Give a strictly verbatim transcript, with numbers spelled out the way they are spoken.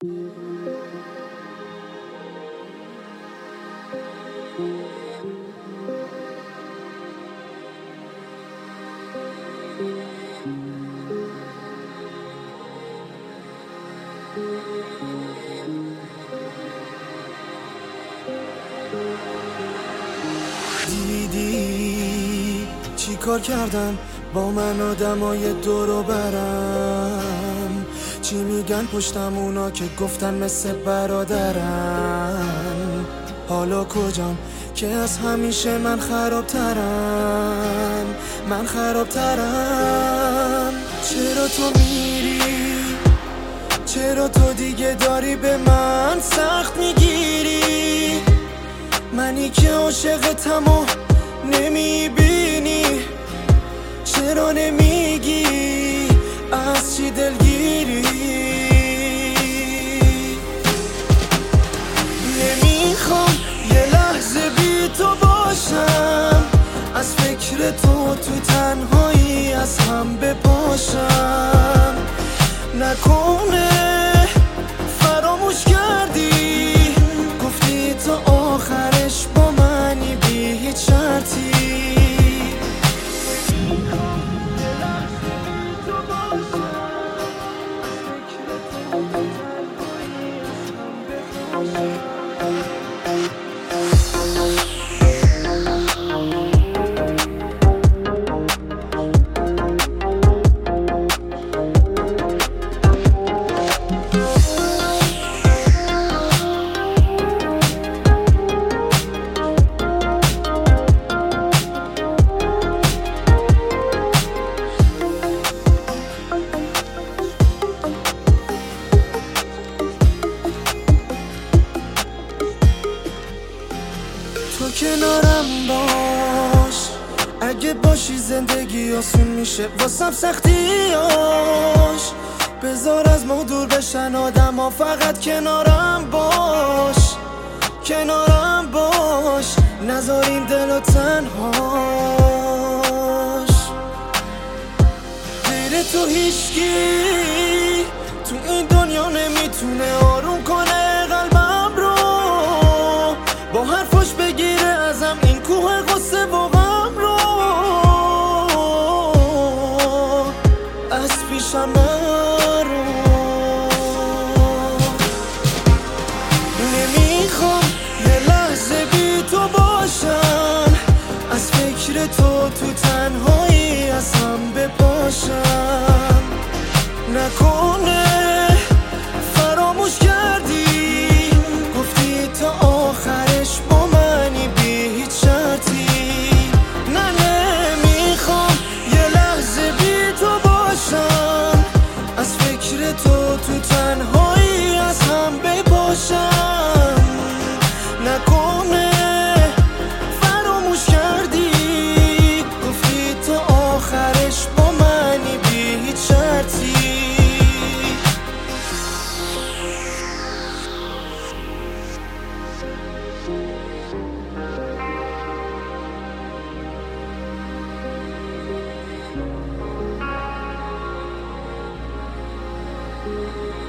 دیدی چی کار کردن با من آدمای دورو برم، چی میگن پشتم اونا که گفتن مثل برادرم. حالا کجام که از همیشه من خرابترم، من خرابترم. چرا تو میری؟ چرا تو دیگه داری به من سخت میگیری؟ منی که عاشقتم و نمیبینی، چرا نمیگی از چی دلگیری؟ نمیخوام یه لحظه بی تو باشم، از فکر تو تو تنهایی از هم بپاشم. نکنه فراموش کردی، گفتی تا آخرش با منی بی هیچ شرطی. تو کنارم باش، اگه باشی زندگی آسون میشه واسم سختیاش. بذار از ما دور بشن آدم ها، فقط کنارم باش، کنارم باش. نذار این دلو تنهاش. غیر تو هیچکی تو این دنیا نمیتونه آروم کنه قلبم رو، با حرفاش بگیره ازم این کوه غصه و غم رو. از پیشم نرو، نمیخوام یه لحظه بی تو باشم، از فکر تو تو تنهایی از هم بپاشم. نکنه فراموش کردی، گفتی تا آخرش با منی بی هیچ شرطی. نه نمیخوام یه لحظه بی تو باشم، از فکر تو تو تنهایی از هم بپاشم. نکنه فراموش کردی، گفتی تا آخرش با منی بی هیچ شرطی. Thank you.